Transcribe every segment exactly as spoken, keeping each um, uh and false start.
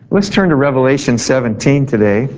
Let's turn to Revelation seventeen today.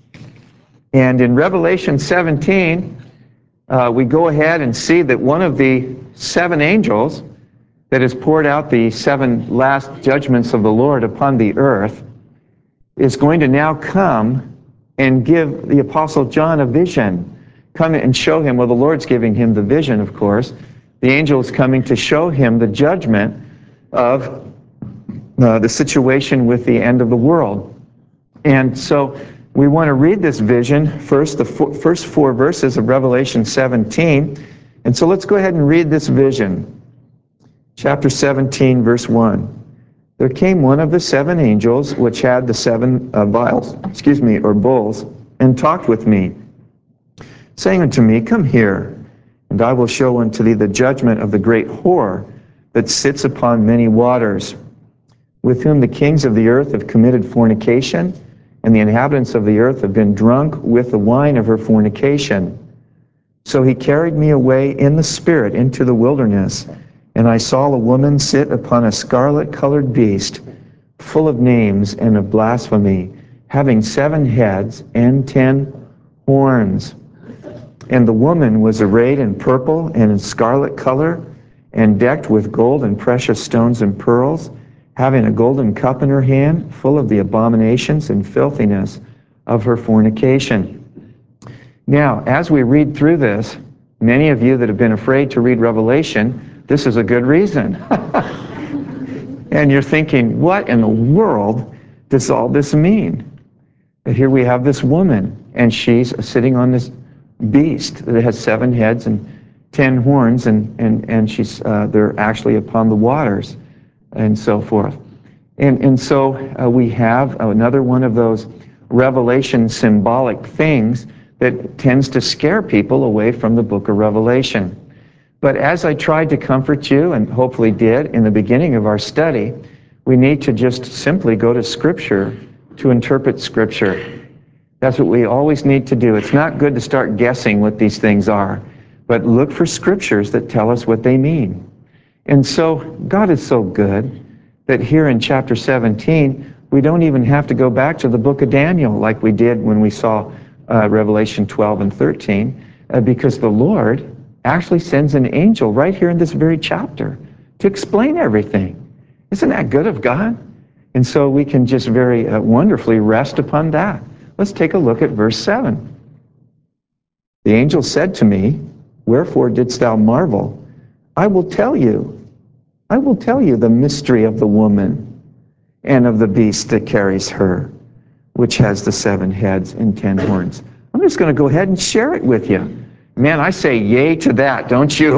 And in Revelation seventeen, uh, we go ahead and see that one of the seven angels that has poured out the seven last judgments of the Lord upon the earth is going to now come and give the Apostle John a vision. Come and show him, well, the Lord's giving him the vision, of course. The angel is coming to show him the judgment of uh, the situation with the end of the world. And so we want to read this vision first, the four, first four verses of Revelation seventeen. And so let's go ahead and read this vision. Chapter seventeen, verse one. There came one of the seven angels which had the seven uh, vials, excuse me, or bowls, and talked with me, saying unto me, Come here, and I will show unto thee the judgment of the great whore that sits upon many waters, with whom the kings of the earth have committed fornication, and the inhabitants of the earth have been drunk with the wine of her fornication. So he carried me away in the spirit into the wilderness, and I saw a woman sit upon a scarlet-colored beast, full of names and of blasphemy, having seven heads and ten horns. And the woman was arrayed in purple and in scarlet color, and decked with gold and precious stones and pearls, having a golden cup in her hand, full of the abominations and filthiness of her fornication. Now, as we read through this, many of you that have been afraid to read Revelation, this is a good reason. And you're thinking, what in the world does all this mean? But here we have this woman, and she's sitting on this beast that has seven heads and ten horns, and, and, and she's uh, they're actually upon the waters, and so forth. And, and so uh, we have another one of those Revelation symbolic things that tends to scare people away from the book of Revelation. But as I tried to comfort you, and hopefully did in the beginning of our study, we need to just simply go to Scripture to interpret Scripture. That's what we always need to do. It's not good to start guessing what these things are, but look for Scriptures that tell us what they mean. And so God is so good that here in chapter seventeen, we don't even have to go back to the book of Daniel like we did when we saw uh, Revelation twelve and thirteen, uh, because the Lord actually sends an angel right here in this very chapter to explain everything. Isn't that good of God? And so we can just very uh, wonderfully rest upon that. Let's take a look at verse seven. The angel said to me, Wherefore didst thou marvel? I will tell you. I will tell you the mystery of the woman and of the beast that carries her, which has the seven heads and ten horns. I'm just going to go ahead and share it with you. Man, I say yay to that, don't you?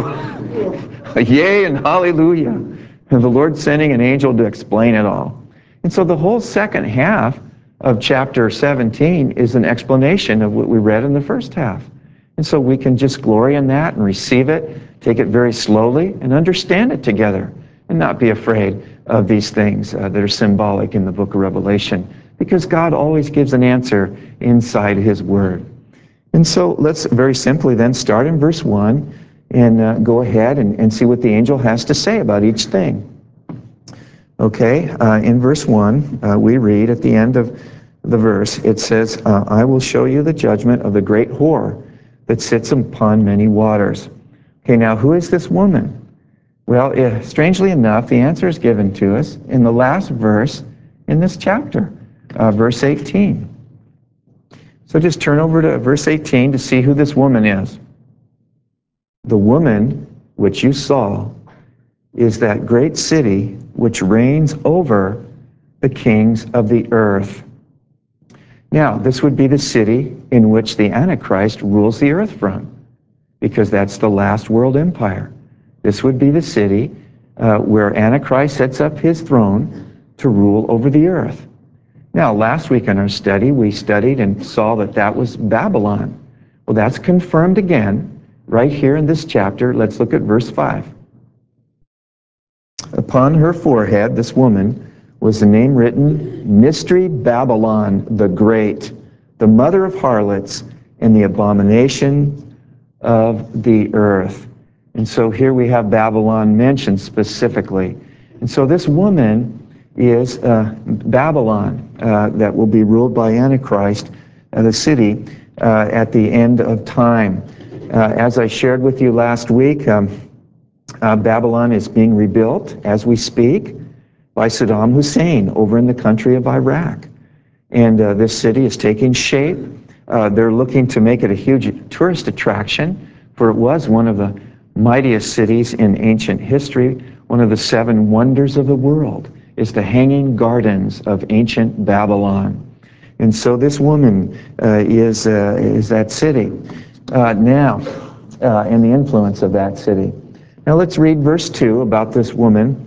Yay and hallelujah. And the Lord sending an angel to explain it all. And so the whole second half of chapter seventeen is an explanation of what we read in the first half. And so we can just glory in that and receive it, take it very slowly, and understand it together, and not be afraid of these things uh, that are symbolic in the book of Revelation, because God always gives an answer inside His Word. And so let's very simply then start in verse one and uh, go ahead and, and see what the angel has to say about each thing. Okay, uh, in verse one, uh, we read at the end of the verse, it says, uh, I will show you the judgment of the great whore that sits upon many waters. Okay, now who is this woman? Well, eh, strangely enough, the answer is given to us in the last verse in this chapter, uh, verse eighteen. So just turn over to verse eighteen to see who this woman is. The woman which you saw is that great city which reigns over the kings of the earth. Now, this would be the city in which the Antichrist rules the earth from, because that's the last world empire. This would be the city uh, where Antichrist sets up his throne to rule over the earth. Now, last week in our study, we studied and saw that that was Babylon. Well, that's confirmed again right here in this chapter. Let's look at verse five. Upon her forehead, this woman, was the name written, Mystery Babylon the Great, the mother of harlots and the abomination of the earth. And so here we have Babylon mentioned specifically. And so this woman is uh, Babylon, uh, that will be ruled by Antichrist, uh, the city, uh, at the end of time. Uh, as I shared with you last week, um, uh, Babylon is being rebuilt as we speak by Saddam Hussein over in the country of Iraq. And uh, this city is taking shape. Uh, they're looking to make it a huge tourist attraction, for it was one of the mightiest cities in ancient history. One of the seven wonders of the world is the Hanging Gardens of ancient Babylon. And so this woman uh, is, uh, is that city uh, now, uh, and the influence of that city. Now let's read verse two about this woman.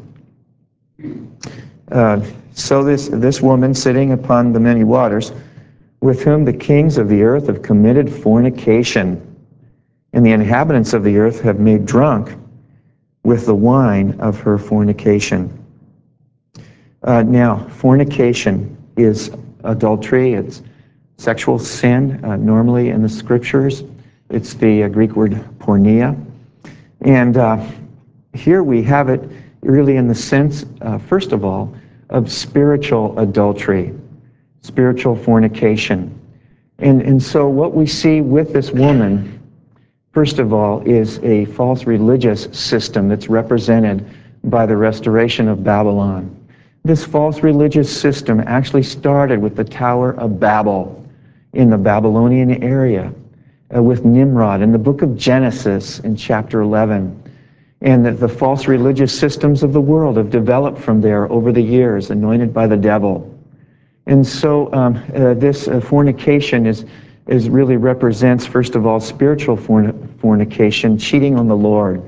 Uh, so this, this woman sitting upon the many waters, with whom the kings of the earth have committed fornication, and the inhabitants of the earth have made drunk with the wine of her fornication. Uh, now, fornication is adultery. It's sexual sin, uh, normally in the scriptures. It's the uh, Greek word porneia. And uh, here we have it really in the sense, uh, first of all, of spiritual adultery, spiritual fornication. And, and so what we see with this woman, first of all, is a false religious system that's represented by the restoration of Babylon. This false religious system actually started with the Tower of Babel in the Babylonian area, uh, with Nimrod in the book of Genesis in chapter eleven. And that the false religious systems of the world have developed from there over the years, anointed by the devil. And so um, uh, this uh, fornication is, is really represents, first of all, spiritual forn fornication, cheating on the Lord.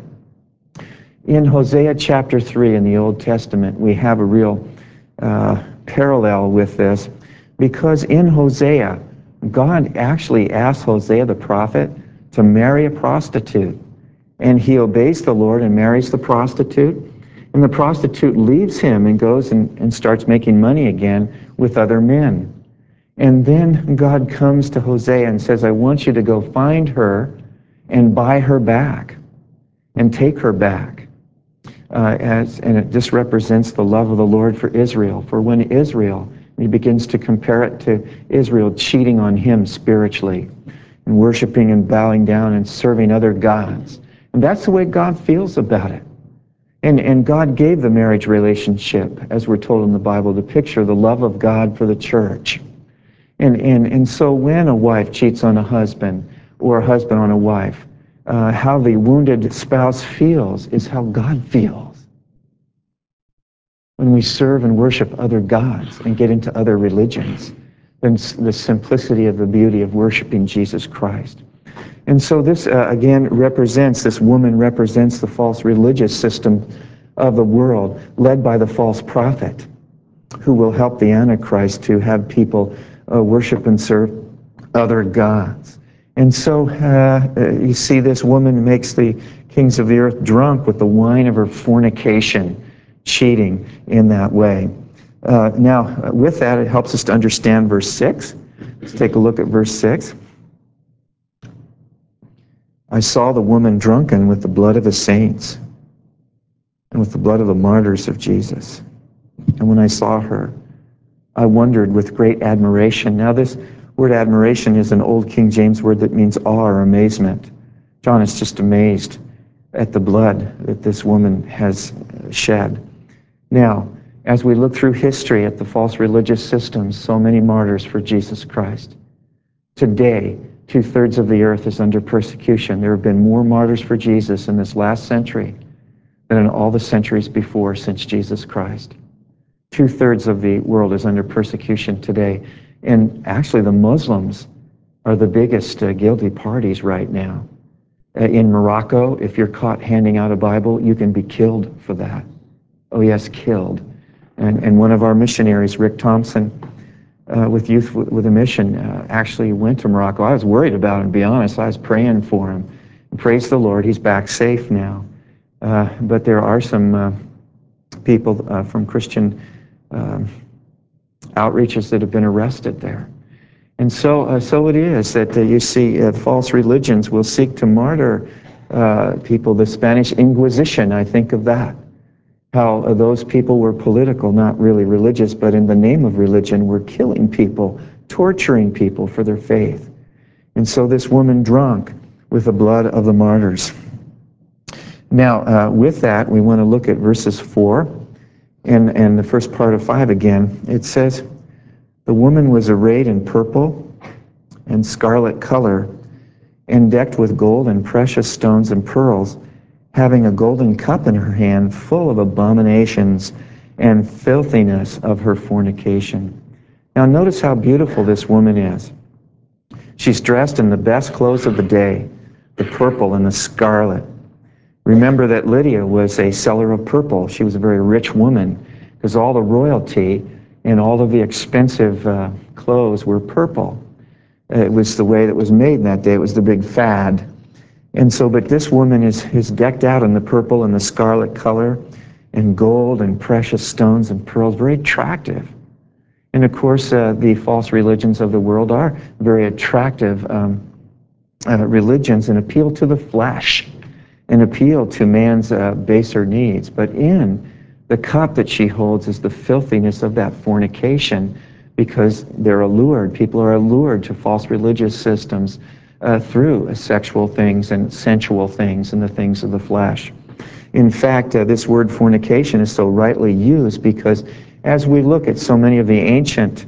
In Hosea chapter three in the Old Testament, we have a real uh, parallel with this, because in Hosea, God actually asked Hosea the prophet to marry a prostitute. And he obeys the Lord and marries the prostitute. And the prostitute leaves him and goes and, and starts making money again with other men. And then God comes to Hosea and says, I want you to go find her and buy her back and take her back. Uh, as, and it just represents the love of the Lord for Israel. For when Israel, he begins to compare it to Israel cheating on him spiritually and worshiping and bowing down and serving other gods. And that's the way God feels about it. And, and God gave the marriage relationship, as we're told in the Bible, to picture the love of God for the church. And, and, and so when a wife cheats on a husband or a husband on a wife, uh, how the wounded spouse feels is how God feels. When we serve and worship other gods and get into other religions, then the simplicity of the beauty of worshiping Jesus Christ. And so this, uh, again, represents, this woman represents the false religious system of the world, led by the false prophet, who will help the Antichrist to have people uh, worship and serve other gods. And so uh, uh, you see this woman makes the kings of the earth drunk with the wine of her fornication, cheating in that way. Uh, now, with that, it helps us to understand verse six. Let's take a look at verse six. I saw the woman drunken with the blood of the saints and with the blood of the martyrs of Jesus. And when I saw her, I wondered with great admiration. Now this word admiration is an old King James word that means awe or amazement. John is just amazed at the blood that this woman has shed. Now, as we look through history at the false religious systems, so many martyrs for Jesus Christ. Today, two-thirds of the earth is under persecution. There have been more martyrs for Jesus in this last century than in all the centuries before since Jesus Christ. Two-thirds of the world is under persecution today. And actually, the Muslims are the biggest uh, guilty parties right now. Uh, in Morocco, if you're caught handing out a Bible, you can be killed for that. Oh yes, killed. And, and one of our missionaries, Rick Thompson, Uh, with Youth with a Mission, uh, actually went to Morocco. I was worried about him, to be honest. I was praying for him. And praise the Lord, he's back safe now. Uh, but there are some uh, people uh, from Christian uh, outreaches that have been arrested there. And so, uh, so it is that uh, you see uh, false religions will seek to martyr uh, people. The Spanish Inquisition, I think of that. how uh, those people were political, not really religious, but in the name of religion were killing people, torturing people for their faith. And so this woman drunk with the blood of the martyrs. Now, uh, with that, we want to look at verses four and, and the first part of five again. It says, the woman was arrayed in purple and scarlet color, and decked with gold and precious stones and pearls, having a golden cup in her hand full of abominations and filthiness of her fornication. Now notice how beautiful this woman is. She's dressed in the best clothes of the day, the purple and the scarlet. Remember that Lydia was a seller of purple. She was a very rich woman because all the royalty and all of the expensive uh, clothes were purple. It was the way that was made in that day. It was the big fad. And so, but this woman is, is decked out in the purple and the scarlet color and gold and precious stones and pearls, very attractive. And of course, uh, the false religions of the world are very attractive um, uh, religions and appeal to the flesh and appeal to man's uh, baser needs. But in the cup that she holds is the filthiness of that fornication, because they're allured. People are allured to false religious systems uh, through sexual things and sensual things and the things of the flesh. In fact, uh, this word fornication is so rightly used because as we look at so many of the ancient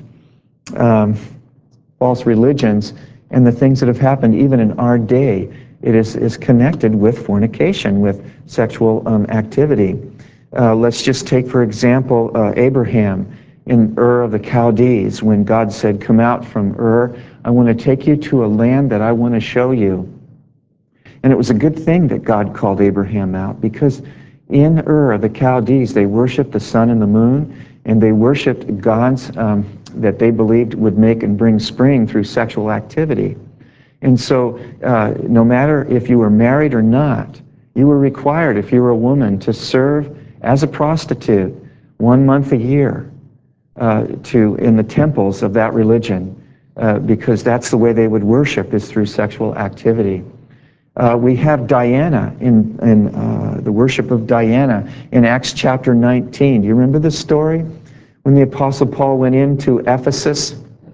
um, false religions and the things that have happened even in our day, it is, is connected with fornication, with sexual um, activity. Uh, let's just take, for example, uh, Abraham in Ur of the Chaldees, when God said, come out from Ur, I want to take you to a land that I want to show you. And it was a good thing that God called Abraham out, because in Ur of the Chaldees, they worshiped the sun and the moon, and they worshiped gods um, that they believed would make and bring spring through sexual activity. And so uh, no matter if you were married or not, you were required, if you were a woman, to serve as a prostitute one month a year uh, to in the temples of that religion, uh, because that's the way they would worship, is through sexual activity. Uh, we have Diana in, in uh, the worship of Diana in Acts chapter nineteen. Do you remember the story? When the Apostle Paul went into Ephesus,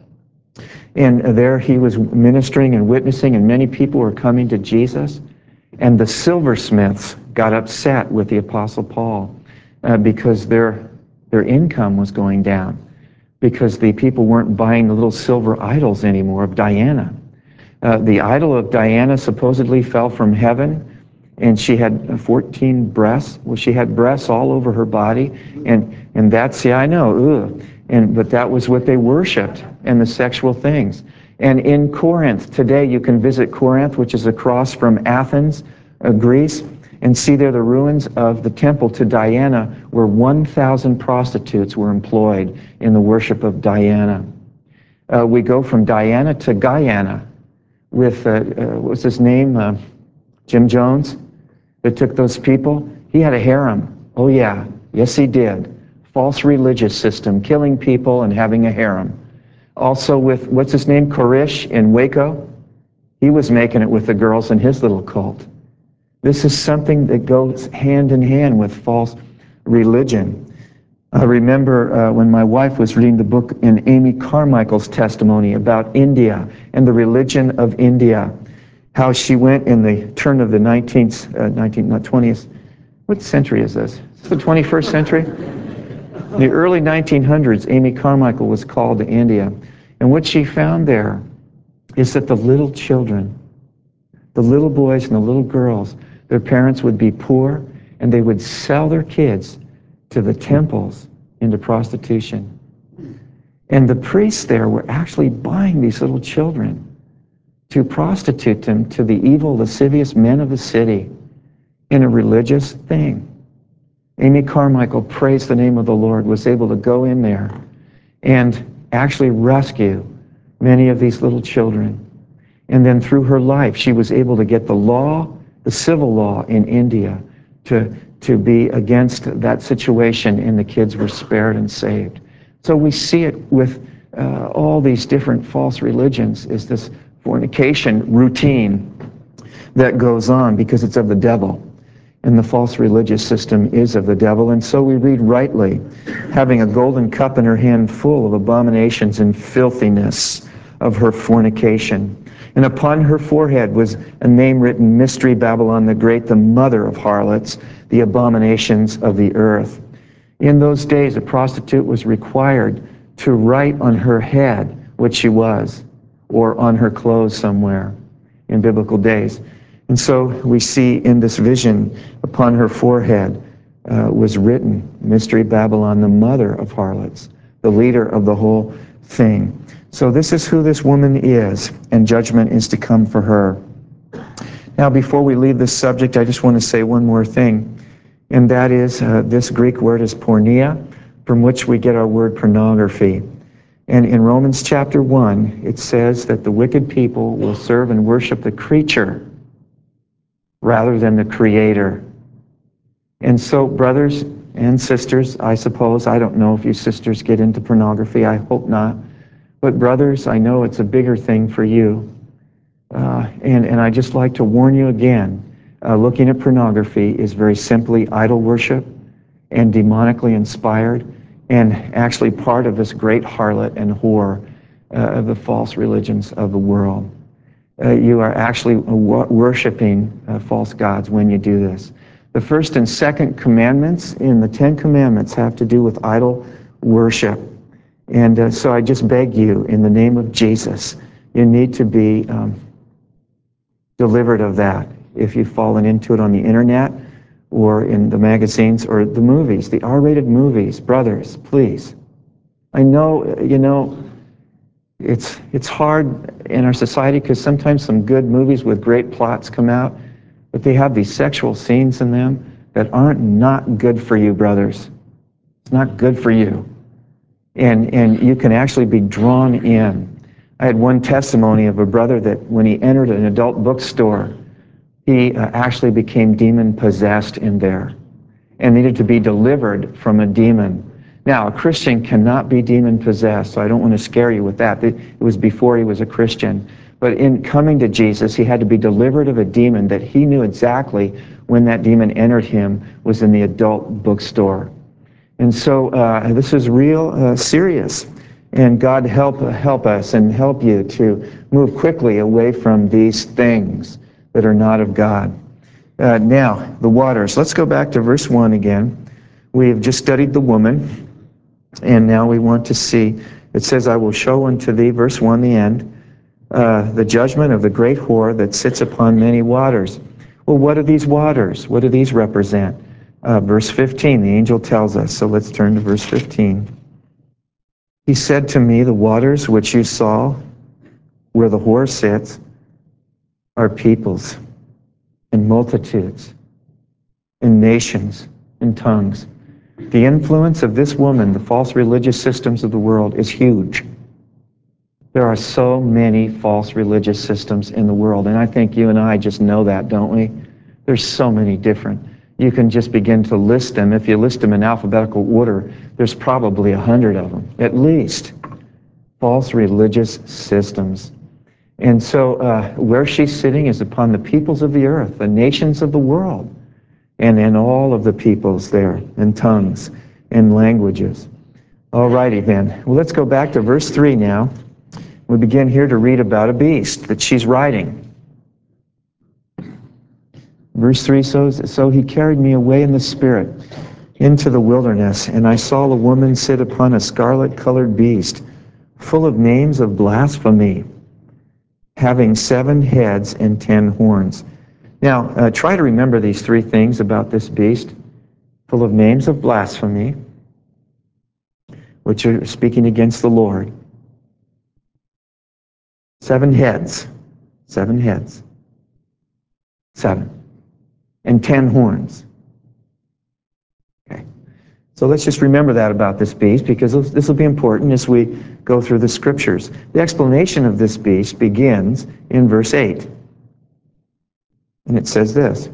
and there he was ministering and witnessing, and many people were coming to Jesus. And the silversmiths got upset with the Apostle Paul uh, because their, their income was going down, because the people weren't buying the little silver idols anymore of Diana. Uh, the idol of Diana supposedly fell from heaven, and she had fourteen breasts. Well, she had breasts all over her body, and and that's, yeah, I know, ugh. And but that was what they worshipped, and the sexual things. And in Corinth today, you can visit Corinth, which is across from Athens, uh, Greece, and see there the ruins of the temple to Diana, where one thousand prostitutes were employed in the worship of Diana. Uh, we go from Diana to Guyana with, uh, uh, what was his name, uh, Jim Jones, that took those people. He had a harem. Oh yeah, yes he did. False religious system, killing people and having a harem. Also with, what's his name, Koresh in Waco? He was making it with the girls in his little cult. This is something that goes hand in hand with false religion. I remember uh, when my wife was reading the book in Amy Carmichael's testimony about India and the religion of India, how she went in the turn of the nineteenth, uh, nineteenth, not twentieth, what century is this? Is this the twenty-first century? In the early nineteen hundreds, Amy Carmichael was called to India. And what she found there is that the little children, the little boys and the little girls, their parents would be poor, and they would sell their kids to the temples into prostitution. And the priests there were actually buying these little children to prostitute them to the evil, lascivious men of the city in a religious thing. Amy Carmichael, praise the name of the Lord, was able to go in there and actually rescue many of these little children. And then through her life, she was able to get the law, the civil law in India to, to be against that situation, and the kids were spared and saved. So we see it with uh, all these different false religions, is this fornication routine that goes on because it's of the devil. And the false religious system is of the devil. And so we read rightly, having a golden cup in her hand full of abominations and filthiness of her fornication. And upon her forehead was a name written, Mystery Babylon the Great, the mother of harlots, the abominations of the earth. In those days, a prostitute was required to write on her head what she was, or on her clothes somewhere in biblical days. And so we see in this vision, upon her forehead uh, was written, Mystery Babylon, the mother of harlots, the leader of the whole thing. So this is who this woman is, and judgment is to come for her. Now, before we leave this subject, I just want to say one more thing, and that is uh, this Greek word is porneia, from which we get our word pornography. And in Romans chapter one, it says that the wicked people will serve and worship the creature rather than the Creator. And so, brothers and sisters, I suppose, I don't know if you sisters get into pornography, I hope not. But brothers, I know it's a bigger thing for you. Uh, and, and I just like to warn you again, uh, looking at pornography is very simply idol worship and demonically inspired, and actually part of this great harlot and whore uh, of the false religions of the world. Uh, you are actually worshiping uh, false gods when you do this. The first and second commandments in the Ten Commandments have to do with idol worship. And uh, so I just beg you, in the name of Jesus, you need to be um, delivered of that. If you've fallen into it on the internet or in the magazines or the movies, the R-rated movies, brothers, please. I know, you know, It's, it's hard in our society because sometimes some good movies with great plots come out, but they have these sexual scenes in them that aren't not good for you, brothers. It's not good for you. And, and you can actually be drawn in. I had one testimony of a brother that when he entered an adult bookstore, he uh, actually became demon-possessed in there and needed to be delivered from a demon. Now, a Christian cannot be demon-possessed, so I don't want to scare you with that. It was before he was a Christian. But in coming to Jesus, he had to be delivered of a demon that he knew exactly when that demon entered him was in the adult bookstore. And so uh, this is real uh, serious. And God help, help us and help you to move quickly away from these things that are not of God. Uh, now, the waters. Let's go back to verse one again. We've just studied the woman. And now we want to see, it says, I will show unto thee, verse one, the end, uh, the judgment of the great whore that sits upon many waters. Well, what are these waters? What do these represent? Uh, verse fifteen, the angel tells us. So let's turn to verse fifteen. He said to me, the waters which you saw where the whore sits are peoples and multitudes and nations and tongues. The influence of this woman, the false religious systems of the world, is huge. There are so many false religious systems in the world, and I think you and I just know that, don't we? There's so many different. You can just begin to list them. If you list them in alphabetical order, there's probably a hundred of them, at least. False religious systems. And so uh, where she's sitting is upon the peoples of the earth, the nations of the world. And in all of the peoples there, and tongues, and languages. All righty then. Well, let's go back to verse three now. We begin here to read about a beast that she's riding. Verse three, so, so he carried me away in the spirit into the wilderness, and I saw a woman sit upon a scarlet-colored beast, full of names of blasphemy, having seven heads and ten horns. Now, uh, try to remember these three things about this beast, full of names of blasphemy, which are speaking against the Lord. Seven heads, seven heads, seven, and ten horns. Okay, so let's just remember that about this beast, because this will be important as we go through the scriptures. The explanation of this beast begins in verse eight. And it says this: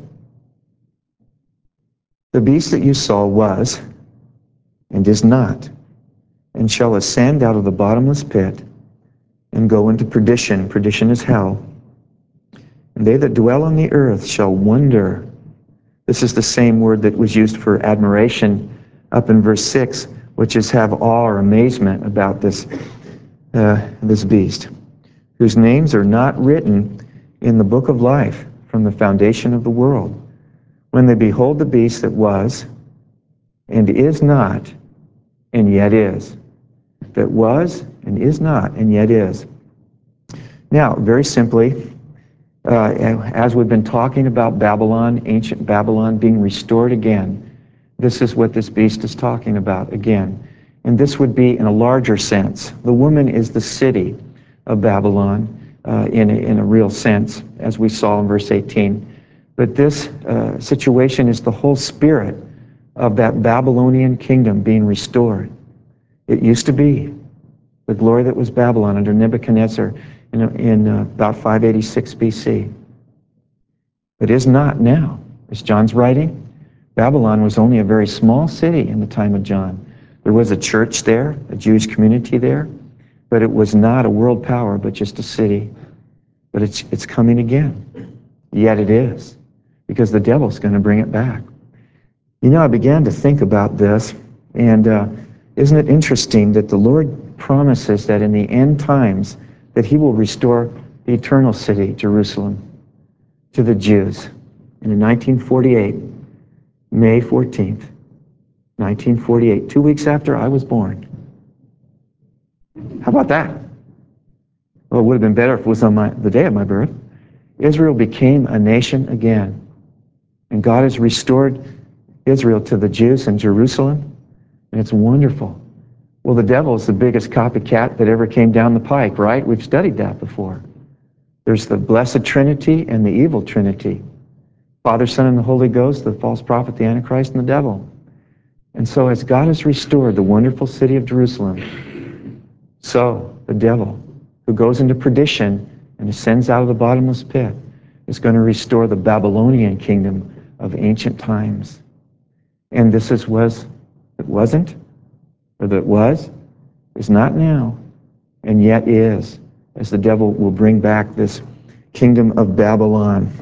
the beast that you saw was, and is not, and shall ascend out of the bottomless pit, and go into perdition. Perdition is hell. And they that dwell on the earth shall wonder. This is the same word that was used for admiration up in verse six, which is have awe or amazement about this, uh, this beast, whose names are not written in the book of life from the foundation of the world. When they behold the beast that was, and is not, and yet is. That was, and is not, and yet is. Now, very simply, uh, as we've been talking about Babylon, ancient Babylon being restored again, this is what this beast is talking about again. And this would be in a larger sense. The woman is the city of Babylon uh, in, a, in a real sense, as we saw in verse eighteen. But this uh, situation is the whole spirit of that Babylonian kingdom being restored. It used to be the glory that was Babylon under Nebuchadnezzar in, in uh, about five eighty-six B C. But is not now. As John's writing, Babylon was only a very small city in the time of John. There was a church there, a Jewish community there, but it was not a world power, but just a city. But it's, it's coming again. Yet it is, because the devil's going to bring it back. You know, I began to think about this, and uh, isn't it interesting that the Lord promises that in the end times that he will restore the eternal city, Jerusalem, to the Jews. And in nineteen forty-eight, May fourteenth, nineteen forty-eight, two weeks after I was born. How about that? Well, it would have been better if it was on my, the day of my birth. Israel became a nation again. And God has restored Israel to the Jews in Jerusalem. And it's wonderful. Well, the devil is the biggest copycat that ever came down the pike, right? We've studied that before. There's the blessed Trinity and the evil Trinity. Father, Son, and the Holy Ghost, the false prophet, the Antichrist, and the devil. And so as God has restored the wonderful city of Jerusalem, so the devil, who goes into perdition and ascends out of the bottomless pit, is going to restore the Babylonian kingdom of ancient times. And this is was, it wasn't, or that was, is not now, and yet is, as the devil will bring back this kingdom of Babylon.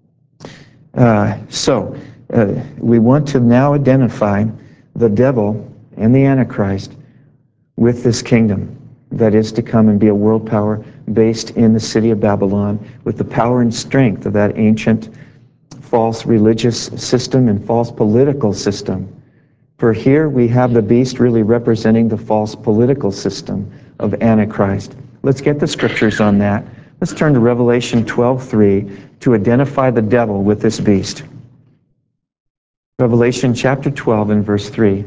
Uh, so, uh, we want to now identify the devil and the Antichrist with this kingdom that is to come and be a world power based in the city of Babylon with the power and strength of that ancient false religious system and false political system. For here we have the beast really representing the false political system of Antichrist. Let's get the scriptures on that. Let's turn to Revelation twelve three to identify the devil with this beast. Revelation chapter twelve and verse three.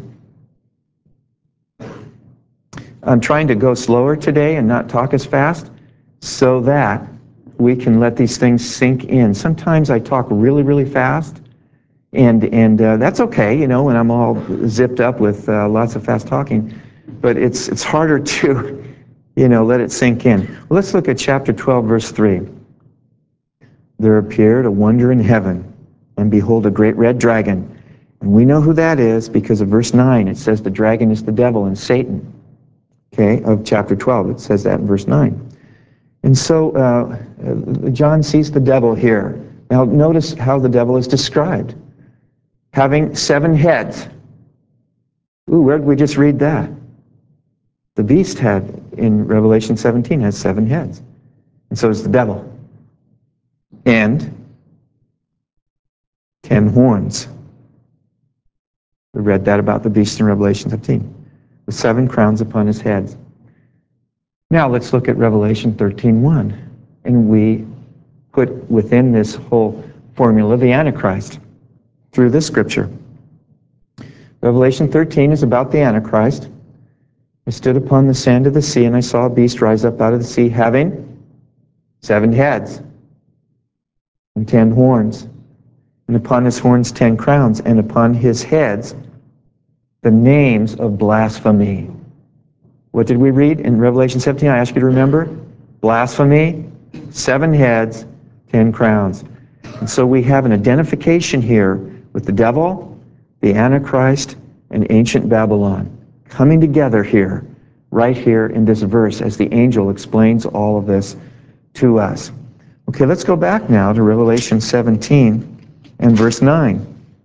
I'm trying to go slower today and not talk as fast so that we can let these things sink in. Sometimes I talk really, really fast, and and uh, that's okay, you know, when I'm all zipped up with uh, lots of fast talking. But it's it's harder to, you know, let it sink in. Well, let's look at chapter twelve, verse three. There appeared a wonder in heaven, and behold, a great red dragon. And we know who that is because of verse nine. It says the dragon is the devil and Satan. Okay, of chapter twelve. It says that in verse nine. And so uh, John sees the devil here. Now notice how the devil is described. Having seven heads. Ooh, where did we just read that? The beast had, in Revelation seventeen, has seven heads. And so is the devil. And ten horns. We read that about the beast in Revelation seventeen. With seven crowns upon his heads. Now let's look at Revelation thirteen one. And we put within this whole formula the Antichrist through this scripture. Revelation thirteen is about the Antichrist. I stood upon the sand of the sea, and I saw a beast rise up out of the sea, having seven heads and ten horns, and upon his horns ten crowns, and upon his heads the names of blasphemy. What did we read in Revelation seventeen? I ask you to remember. Blasphemy, seven heads, ten crowns. And so we have an identification here with the devil, the Antichrist, and ancient Babylon coming together here, right here in this verse, as the angel explains all of this to us. Okay, let's go back now to Revelation seventeen and verse nine.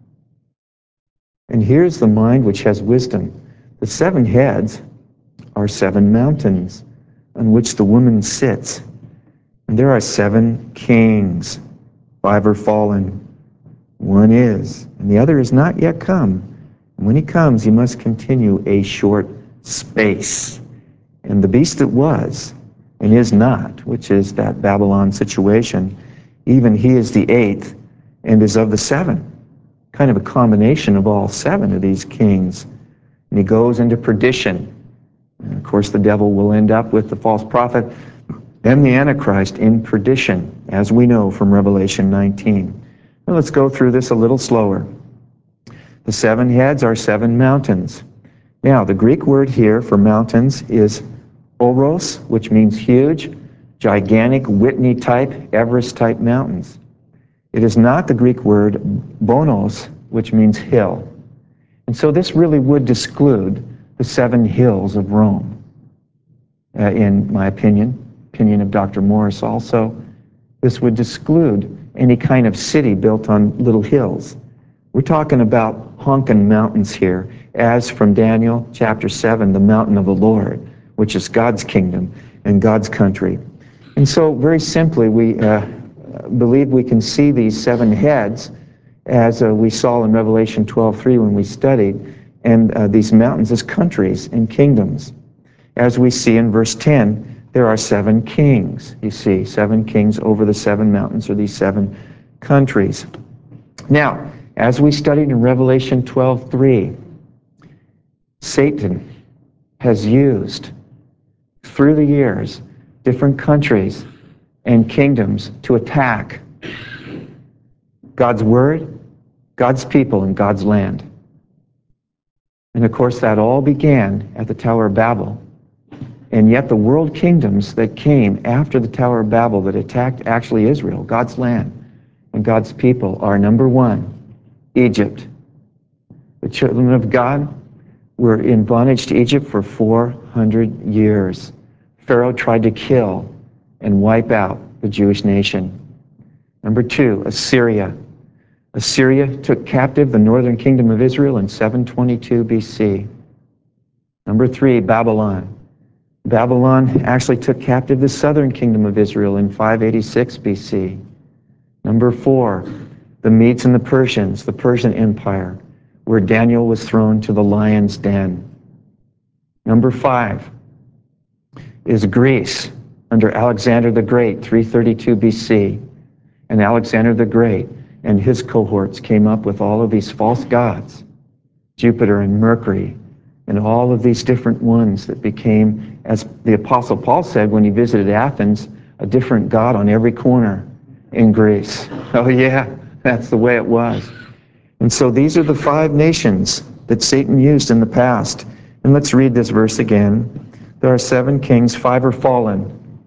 And here's the mind which has wisdom. The seven heads are seven mountains on which the woman sits. And there are seven kings. Five are fallen. One is, and the other is not yet come. And when he comes, he must continue a short space. And the beast that was and is not, which is that Babylon situation, even he is the eighth and is of the seven. Kind of a combination of all seven of these kings. And he goes into perdition. And of course, the devil will end up with the false prophet and the Antichrist in perdition, as we know from Revelation nineteen. Now let's go through this a little slower. The seven heads are seven mountains. Now, the Greek word here for mountains is oros, which means huge, gigantic, Whitney-type, Everest-type mountains. It is not the Greek word bonos, which means hill. And so this really would exclude the seven hills of Rome, uh, in my opinion, opinion of Doctor Morris also. This would exclude any kind of city built on little hills. We're talking about honkin' mountains here, as from Daniel chapter seven, the mountain of the Lord, which is God's kingdom and God's country. And so very simply, we uh, believe we can see these seven heads as uh, we saw in Revelation twelve three when we studied, and uh, these mountains as countries and kingdoms. As we see in verse ten, there are seven kings, you see, seven kings over the seven mountains, or these seven countries. Now, as we studied in Revelation twelve three, Satan has used, through the years, different countries and kingdoms to attack God's Word, God's people, and God's land. And of course, that all began at the Tower of Babel. And yet the world kingdoms that came after the Tower of Babel that attacked actually Israel, God's land, and God's people are, number one, Egypt. The children of God were in bondage to Egypt for four hundred years. Pharaoh tried to kill and wipe out the Jewish nation. Number two, Assyria. Assyria took captive the northern kingdom of Israel in seven twenty-two B C. Number three, Babylon. Babylon actually took captive the southern kingdom of Israel in five eighty-six B C. Number four, the Medes and the Persians, the Persian Empire, where Daniel was thrown to the lion's den. Number five is Greece under Alexander the Great, three thirty-two B C. And Alexander the Great and his cohorts came up with all of these false gods, Jupiter and Mercury, and all of these different ones that became, as the Apostle Paul said when he visited Athens, a different god on every corner in Greece. Oh yeah, that's the way it was. And so these are the five nations that Satan used in the past. And let's read this verse again. There are seven kings, five are fallen.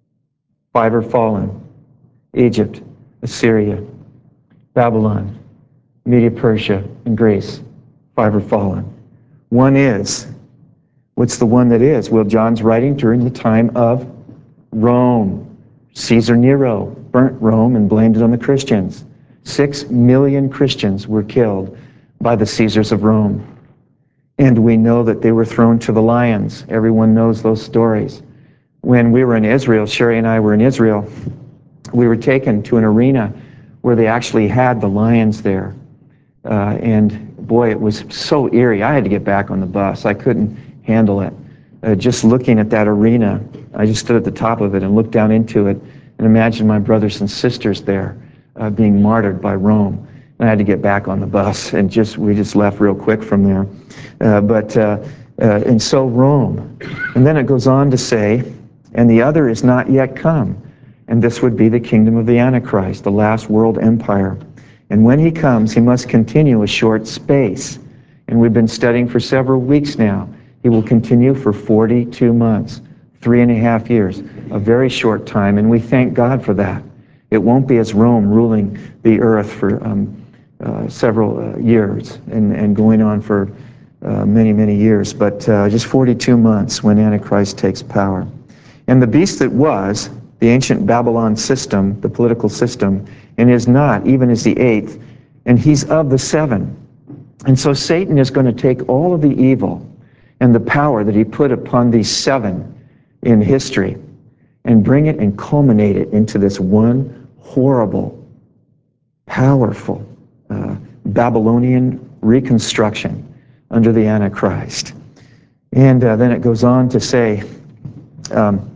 Five are fallen. Egypt, Assyria, Babylon, Media, Persia, and Greece. Five are fallen. One is. What's the one that is? Well, John's writing during the time of Rome. Caesar Nero burnt Rome and blamed it on the Christians. Six million Christians were killed by the Caesars of Rome. And we know that they were thrown to the lions. Everyone knows those stories. When we were in Israel, Sherry and I were in Israel, we were taken to an arena where they actually had the lions there. Uh, and boy, it was so eerie. I had to get back on the bus. I couldn't handle it. Uh, just looking at that arena, I just stood at the top of it and looked down into it and imagined my brothers and sisters there uh, being martyred by Rome. And I had to get back on the bus, and just we just left real quick from there. Uh, but uh, uh, and so Rome. And then it goes on to say, and the other is not yet come. And this would be the kingdom of the Antichrist, the last world empire. And when he comes, he must continue a short space. And we've been studying for several weeks now. He will continue for forty-two months, three and a half years, a very short time, and we thank God for that. It won't be as Rome ruling the earth for um, uh, several uh, years and, and going on for uh, many, many years, but uh, just forty-two months when Antichrist takes power. And the beast that was, the ancient Babylon system, the political system, and is not, even as the eighth, and he's of the seven. And so Satan is going to take all of the evil and the power that he put upon these seven in history and bring it and culminate it into this one horrible, powerful uh, Babylonian reconstruction under the Antichrist. And uh, then it goes on to say, um,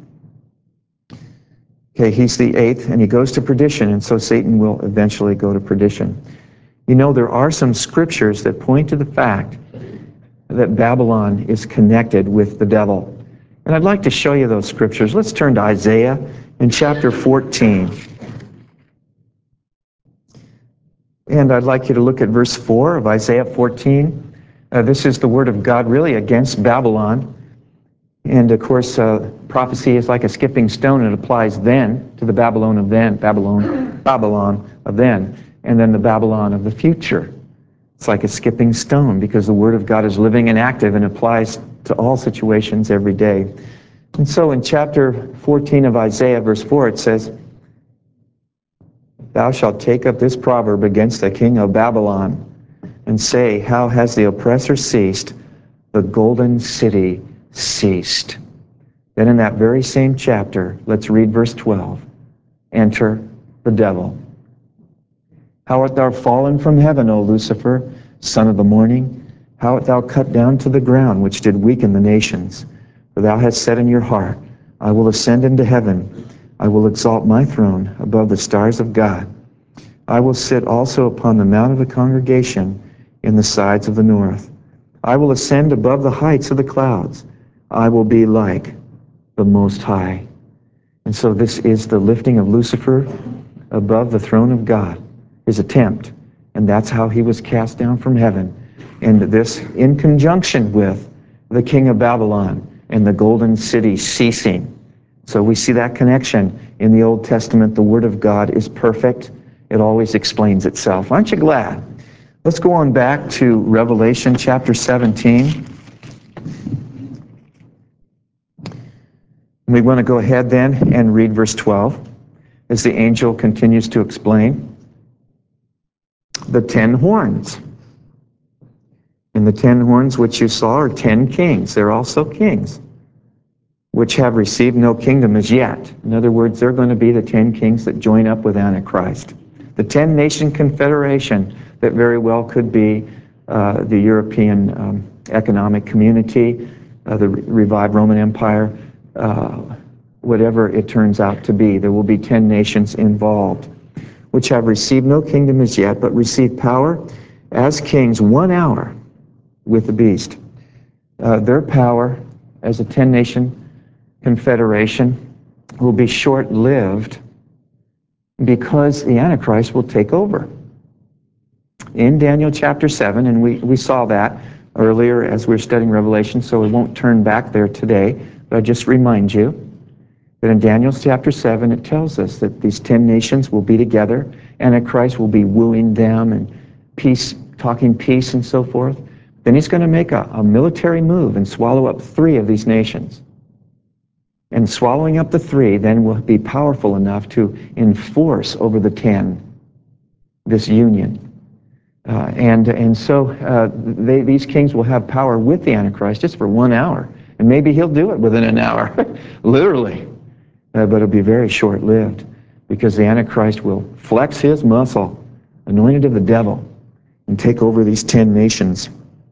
okay, he's the eighth, and he goes to perdition, and so Satan will eventually go to perdition. You know, there are some scriptures that point to the fact that Babylon is connected with the devil. And I'd like to show you those scriptures. Let's turn to Isaiah in chapter fourteen. And I'd like you to look at verse four of Isaiah fourteen. Uh, this is the word of God really against Babylon. And of course, uh, prophecy is like a skipping stone. It applies then to the Babylon of then, Babylon, Babylon of then, and then the Babylon of the future. It's like a skipping stone because the Word of God is living and active and applies to all situations every day. And so in chapter fourteen of Isaiah, verse four, it says, "Thou shalt take up this proverb against the king of Babylon, and say, how has the oppressor ceased? The golden city ceased." Then in that very same chapter, let's read verse twelve. Enter the devil. "How art thou fallen from heaven, O Lucifer, son of the morning? How art thou cut down to the ground, which did weaken the nations? For thou hast said in your heart, I will ascend into heaven. I will exalt my throne above the stars of God. I will sit also upon the mount of the congregation in the sides of the north. I will ascend above the heights of the clouds. I will be like the Most High." And so this is the lifting of Lucifer above the throne of God, his attempt. And that's how he was cast down from heaven. And this in conjunction with the king of Babylon and the golden city ceasing. So we see that connection in the Old Testament. The Word of God is perfect. It always explains itself. Aren't you glad? Let's go on back to Revelation chapter seventeen. We want to go ahead then and read verse twelve as the angel continues to explain the ten horns. And the ten horns which you saw are ten kings. They're also kings, which have received no kingdom as yet. In other words, they're going to be the ten kings that join up with Antichrist. The ten-nation confederation that very well could be uh, the European um, Economic Community, uh, the re- revived Roman Empire, uh, whatever it turns out to be. There will be ten nations involved, which have received no kingdom as yet, but receive power as kings one hour with the beast. Uh, their power as a ten-nation confederation will be short-lived because the Antichrist will take over. In Daniel chapter seven, and we, we saw that earlier as we were studying Revelation, so we won't turn back there today, but I just remind you that in Daniel chapter seven, it tells us that these ten nations will be together, Antichrist will be wooing them and peace, talking peace and so forth. Then he's going to make a, a military move and swallow up three of these nations. And swallowing up the three then will be powerful enough to enforce over the ten this union. Uh, and and so uh, they, these kings will have power with the Antichrist just for one hour. And maybe he'll do it within an hour, literally. Uh, but it'll be very short-lived because the Antichrist will flex his muscle, anointed of the devil, and take over these ten nations.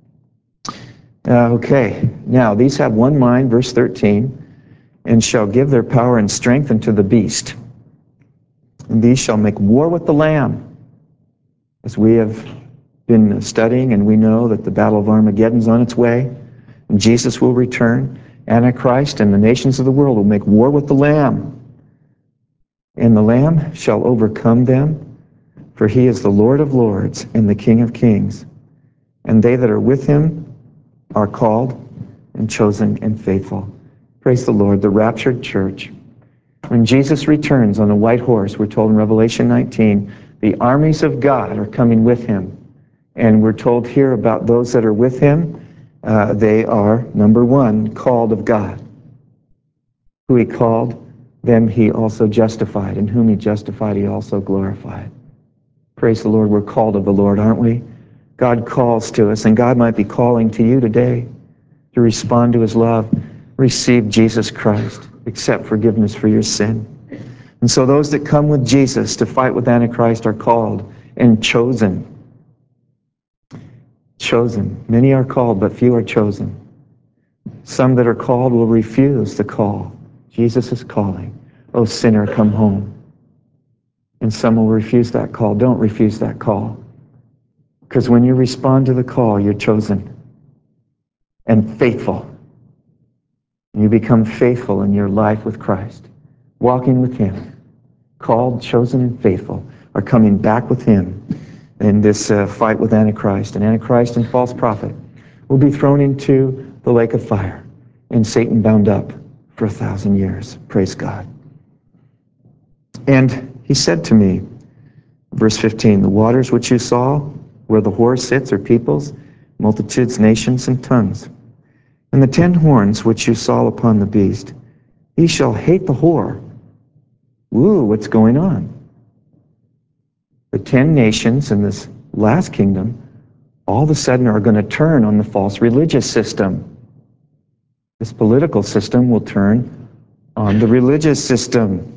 Uh, okay, now these have one mind, verse thirteen, and shall give their power and strength unto the beast. And these shall make war with the Lamb. As we have been studying, and we know that the battle of Armageddon is on its way, and Jesus will return. Antichrist and the nations of the world will make war with the Lamb. And the Lamb shall overcome them, for he is the Lord of lords and the King of kings. And they that are with him are called and chosen and faithful. Praise the Lord, the raptured church. When Jesus returns on a white horse, we're told in Revelation nineteen, the armies of God are coming with him. And we're told here about those that are with him. Uh, they are, number one, called of God. Who he called, them he also justified. And whom he justified, he also glorified. Praise the Lord, we're called of the Lord, aren't we? God calls to us, and God might be calling to you today to respond to his love. Receive Jesus Christ. Accept forgiveness for your sin. And so those that come with Jesus to fight with Antichrist are called and chosen. Chosen. Many are called, but few are chosen. Some that are called will refuse the call. Jesus is calling. Oh, sinner, come home. And some will refuse that call. Don't refuse that call. Because when you respond to the call, you're chosen and faithful. You become faithful in your life with Christ, walking with him. Called, chosen, and faithful are coming back with him in this uh, fight with Antichrist. And Antichrist and false prophet will be thrown into the lake of fire, and Satan bound up for a thousand years. Praise God. And he said to me, verse fifteen, the waters which you saw, where the whore sits, are peoples, multitudes, nations, and tongues. And the ten horns which you saw upon the beast, he shall hate the whore. Ooh, what's going on? The ten nations in this last kingdom all of a sudden are going to turn on the false religious system. This political system will turn on the religious system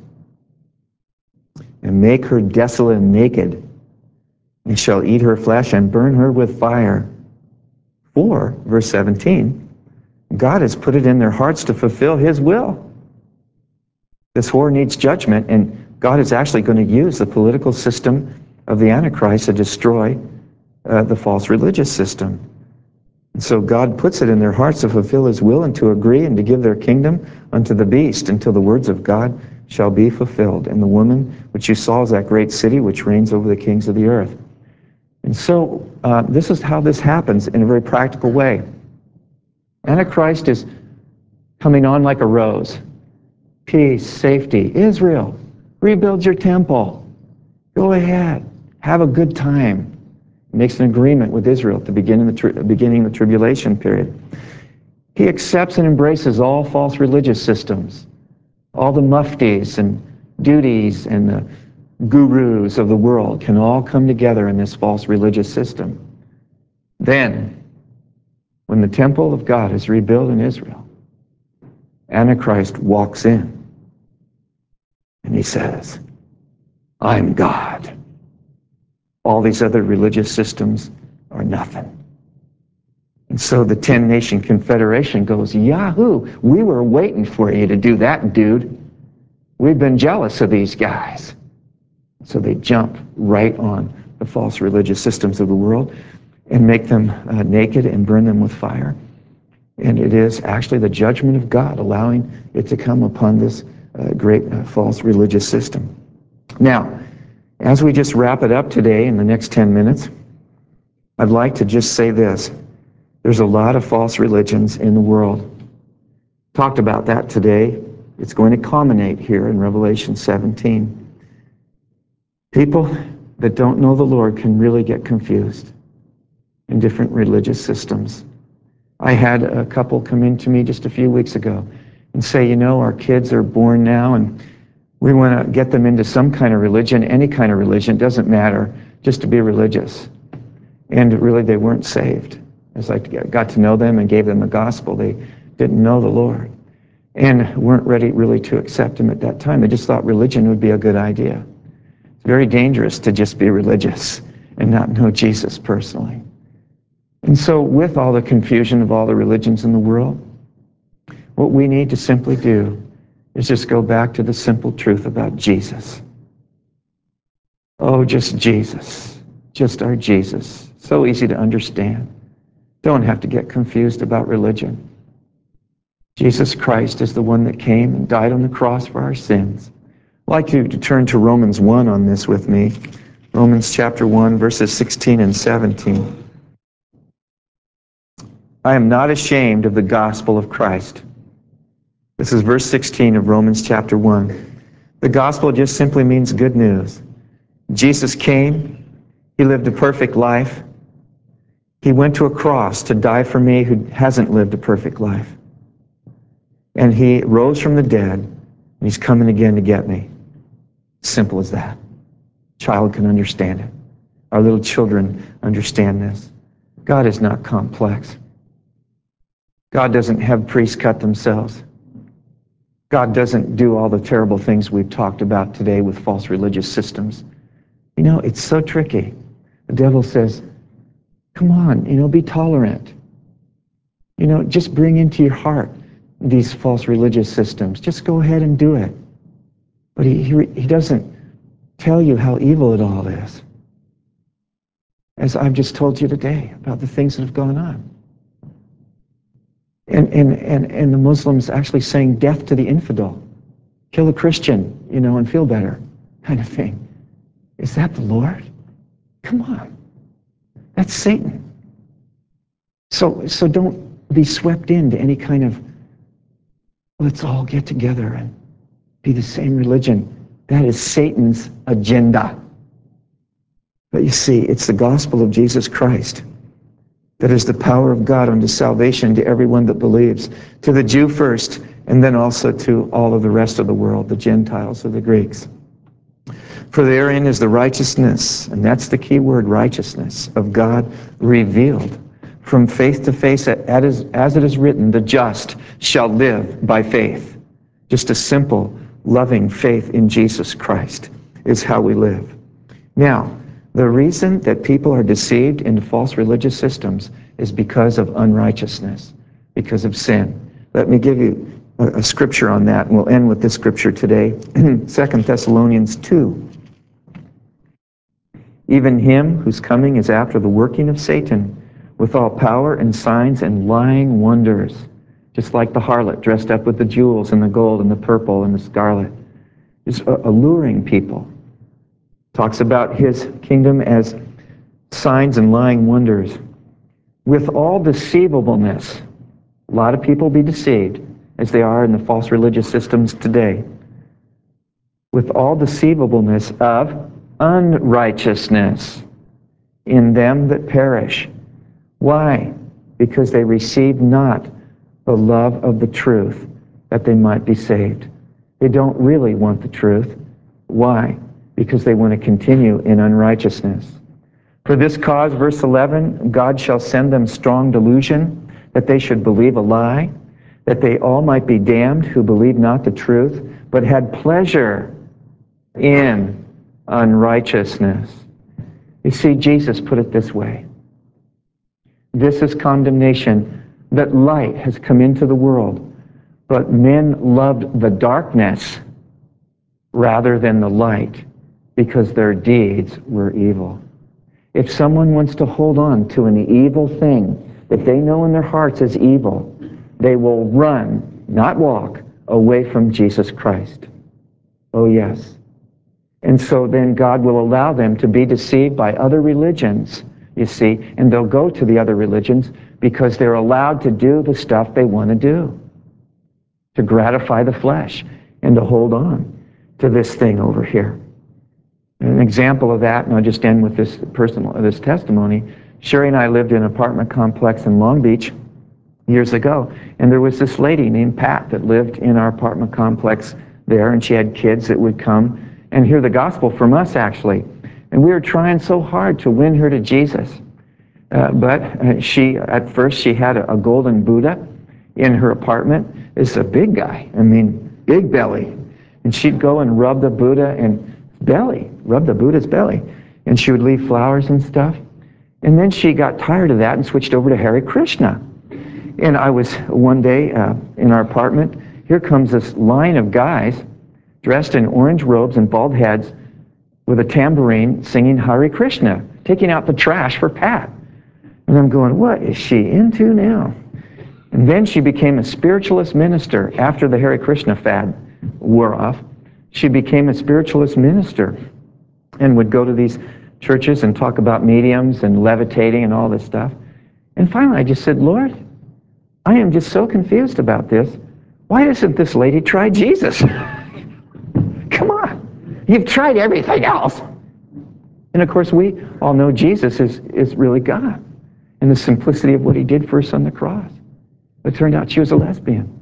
and make her desolate and naked, and shall eat her flesh and burn her with fire. For, verse seventeen, God has put it in their hearts to fulfill his will. This whore needs judgment, and God is actually going to use the political system of the Antichrist to destroy uh, the false religious system. And so God puts it in their hearts to fulfill his will and to agree and to give their kingdom unto the beast until the words of God shall be fulfilled. And the woman which you saw is that great city which reigns over the kings of the earth. And so uh, this is how this happens in a very practical way. Antichrist is coming on like a rose. Peace, safety, Israel, rebuild your temple. Go ahead, have a good time. He makes an agreement with Israel at the beginning of the, tri- beginning of the tribulation period. He accepts and embraces all false religious systems, all the muftis and duties and the gurus of the world can all come together in this false religious system. Then, when the temple of God is rebuilt in Israel, Antichrist walks in and he says, I'm God. All these other religious systems are nothing. And so the ten-nation confederation goes, Yahoo, we were waiting for you to do that, dude. We've been jealous of these guys. So they jump right on the false religious systems of the world and make them uh, naked and burn them with fire. And it is actually the judgment of God allowing it to come upon this uh, great uh, false religious system. Now, as we just wrap it up today in the next ten minutes, I'd like to just say this. There's a lot of false religions in the world. Talked about that today. It's going to culminate here in Revelation seventeen. People that don't know the Lord can really get confused in different religious systems. I had a couple come in to me just a few weeks ago and say, you know, our kids are born now and we want to get them into some kind of religion, any kind of religion, doesn't matter, just to be religious. And really they weren't saved. As I got to know them and gave them the gospel, they didn't know the Lord and weren't ready really to accept him at that time. They just thought religion would be a good idea. It's very dangerous to just be religious and not know Jesus personally. And so with all the confusion of all the religions in the world, what we need to simply do is just go back to the simple truth about Jesus. Oh, just Jesus. Just our Jesus. So easy to understand. Don't have to get confused about religion. Jesus Christ is the one that came and died on the cross for our sins. I'd like you to turn to Romans one on this with me. Romans chapter one, verses sixteen and seventeen. I am not ashamed of the gospel of Christ. This is verse sixteen of Romans chapter one. The gospel just simply means good news. Jesus came. He lived a perfect life. He went to a cross to die for me who hasn't lived a perfect life. And he rose from the dead, and he's coming again to get me. Simple as that. Child can understand it. Our little children understand this. God is not complex. God doesn't have priests cut themselves. God doesn't do all the terrible things we've talked about today with false religious systems. You know, it's so tricky. The devil says, come on, you know, be tolerant. You know, just bring into your heart these false religious systems. Just go ahead and do it. But he, he, he doesn't tell you how evil it all is. As I've just told you today about the things that have gone on. And, and, and, and the Muslims actually saying death to the infidel. Kill a Christian, you know, and feel better, kind of thing. Is that the Lord? Come on. That's Satan. So, so don't be swept into any kind of, let's all get together and be the same religion. That is Satan's agenda. But you see, it's the gospel of Jesus Christ that is the power of God unto salvation to everyone that believes, to the Jew first, and then also to all of the rest of the world, the Gentiles or the Greeks. For therein is the righteousness, and that's the key word, righteousness, of God revealed. From faith to faith, as it is written, the just shall live by faith. Just a simple, loving faith in Jesus Christ is how we live. Now, the reason that people are deceived into false religious systems is because of unrighteousness, because of sin. Let me give you a, a scripture on that, and we'll end with this scripture today. Second Thessalonians two. Even him whose coming is after the working of Satan, with all power and signs and lying wonders, just like the harlot dressed up with the jewels and the gold and the purple and the scarlet, is alluring people. Talks about his kingdom as signs and lying wonders. With all deceivableness, a lot of people be deceived, as they are in the false religious systems today. With all deceivableness of unrighteousness in them that perish. Why? Because they received not the love of the truth, that they might be saved. They don't really want the truth. Why? Because they want to continue in unrighteousness. For this cause, verse eleven, God shall send them strong delusion, that they should believe a lie, that they all might be damned who believed not the truth, but had pleasure in unrighteousness. You see, Jesus put it this way. This is condemnation, that light has come into the world, but men loved the darkness rather than the light, because their deeds were evil. If someone wants to hold on to an evil thing that they know in their hearts is evil, they will run, not walk, away from Jesus Christ. Oh yes. And so then God will allow them to be deceived by other religions, you see, and they'll go to the other religions because they're allowed to do the stuff they want to do, to gratify the flesh and to hold on to this thing over here. An example of that, and I'll just end with this personal, this testimony. Sherry and I lived in an apartment complex in Long Beach years ago, and there was this lady named Pat that lived in our apartment complex there, and she had kids that would come and hear the gospel from us, actually. And we were trying so hard to win her to Jesus. Uh, but uh, she, at first, she had a, a golden Buddha in her apartment. It's a big guy, I mean, big belly. And she'd go and rub the Buddha and belly, rub the Buddha's belly. And she would leave flowers and stuff. And then she got tired of that and switched over to Hare Krishna. And I was one day uh, in our apartment. Here comes this line of guys dressed in orange robes and bald heads with a tambourine singing Hare Krishna, taking out the trash for Pat. And I'm going, what is she into now? And then she became a spiritualist minister after the Hare Krishna fad wore off. She became a spiritualist minister and would go to these churches and talk about mediums and levitating and all this stuff. And finally I just said, Lord, I am just so confused about this. Why doesn't this lady try Jesus? Come on. You've tried everything else. And of course we all know Jesus is, is really God and the simplicity of what he did for us on the cross. But it turned out she was a lesbian.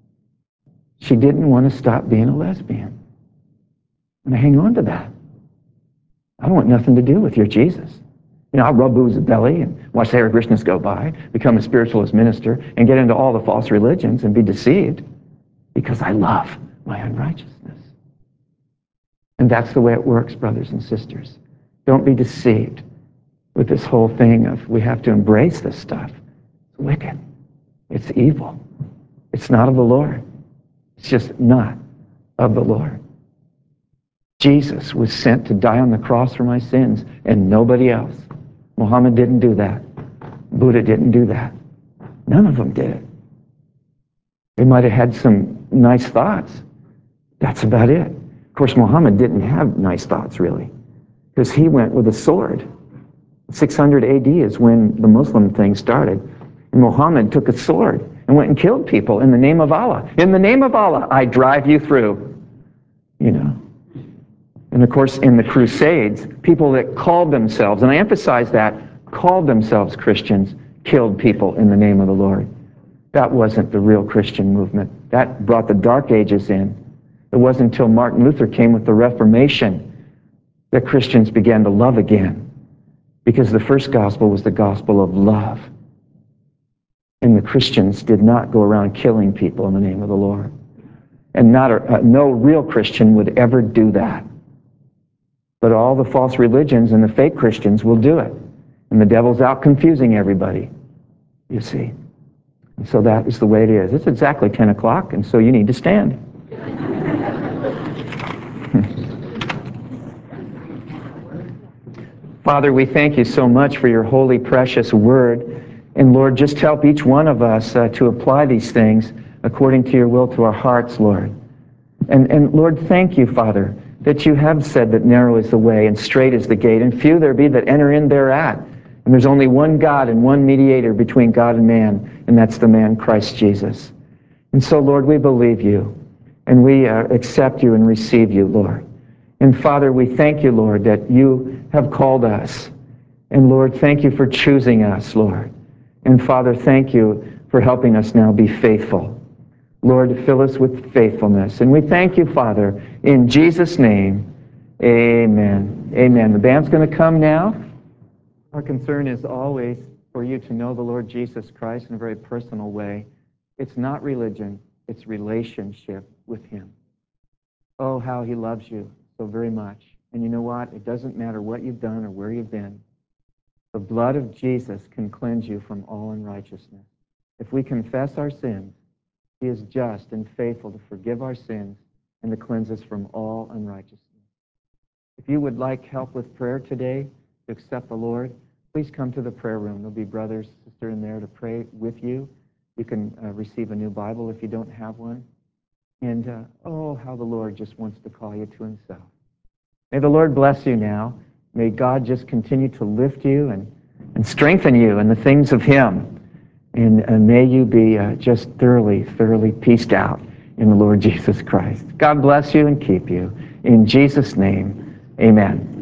She didn't want to stop being a lesbian. And I hang on to that. I don't want nothing to do with your Jesus. You know, I'll rub booze belly and watch the Hare Krishnas go by, become a spiritualist minister, and get into all the false religions and be deceived because I love my unrighteousness. And that's the way it works, brothers and sisters. Don't be deceived with this whole thing of we have to embrace this stuff. It's wicked. It's evil. It's not of the Lord. It's just not of the Lord. Jesus was sent to die on the cross for my sins and nobody else. Muhammad didn't do that. Buddha didn't do that. None of them did it. They might have had some nice thoughts. That's about it. Of course, Muhammad didn't have nice thoughts, really, because he went with a sword. six hundred A D is when the Muslim thing started. And Muhammad took a sword and went and killed people in the name of Allah. In the name of Allah, I drive you through. You know. And of course, in the Crusades, people that called themselves, and I emphasize that, called themselves Christians, killed people in the name of the Lord. That wasn't the real Christian movement. That brought the Dark Ages in. It wasn't until Martin Luther came with the Reformation that Christians began to love again. Because the first gospel was the gospel of love. And the Christians did not go around killing people in the name of the Lord. And not a, uh, no real Christian would ever do that. But all the false religions and the fake Christians will do it. And the devil's out confusing everybody, you see. And so that is the way it is. It's exactly ten o'clock, and so you need to stand. Father, we thank you so much for your holy, precious word. And Lord, just help each one of us uh, to apply these things according to your will to our hearts, Lord. And, and Lord, thank you, Father, that you have said that narrow is the way and straight is the gate, and few there be that enter in thereat. And there's only one God and one mediator between God and man, and that's the man Christ Jesus. And so, Lord, we believe you, and we uh, accept you and receive you, Lord. And Father, we thank you, Lord, that you have called us. And Lord, thank you for choosing us, Lord. And Father, thank you for helping us now be faithful. Lord, fill us with faithfulness. And we thank you, Father, in Jesus' name, amen. Amen. The band's going to come now. Our concern is always for you to know the Lord Jesus Christ in a very personal way. It's not religion, it's relationship with him. Oh, how he loves you so very much. And you know what? It doesn't matter what you've done or where you've been. The blood of Jesus can cleanse you from all unrighteousness. If we confess our sins, he is just and faithful to forgive our sins and to cleanse us from all unrighteousness. If you would like help with prayer today, to accept the Lord, please come to the prayer room. There'll be brothers, sister in there to pray with you. You can uh, receive a new Bible if you don't have one. And uh, oh, how the Lord just wants to call you to himself. May the Lord bless you now. May God just continue to lift you and, and strengthen you in the things of him. And uh, may you be uh, just thoroughly, thoroughly pieced out in the Lord Jesus Christ. God bless you and keep you. In Jesus' name, amen.